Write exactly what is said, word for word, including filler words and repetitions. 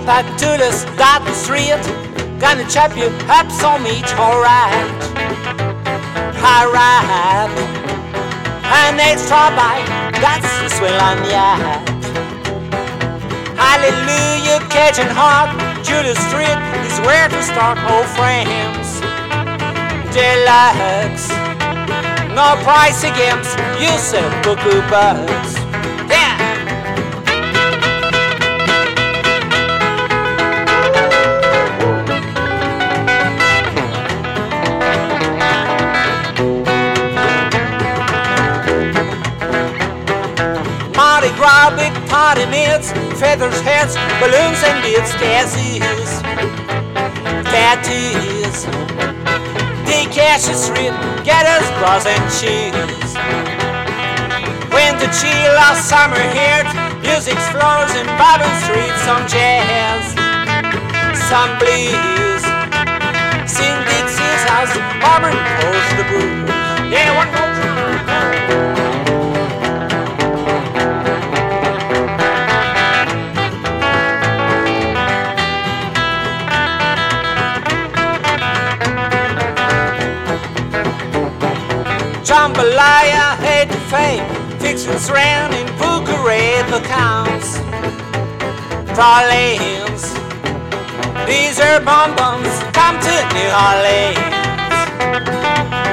Back to this dark street, gonna chop you up some meat, alright, alright. An extra bite, that's the swell on yet. Hallelujah, Cajun heart, Judas Street is where to start, old friends. Deluxe, no price against, you said buku bucks. Yeah. Mardi Gras, big party meals, feathers, hats, balloons and beads, daisies, tattoos. The cash is street, getters, bras and shoes. When the chill of summer hit, music flows in Bourbon Street, some jazz, some blues. Sing Dixie's house, Auburn pulls the blues. Yeah, one more time. Jambalaya, hate to fame, fictions ran in Bucharest accounts. Pralines, these are bonbons, come to New Orleans.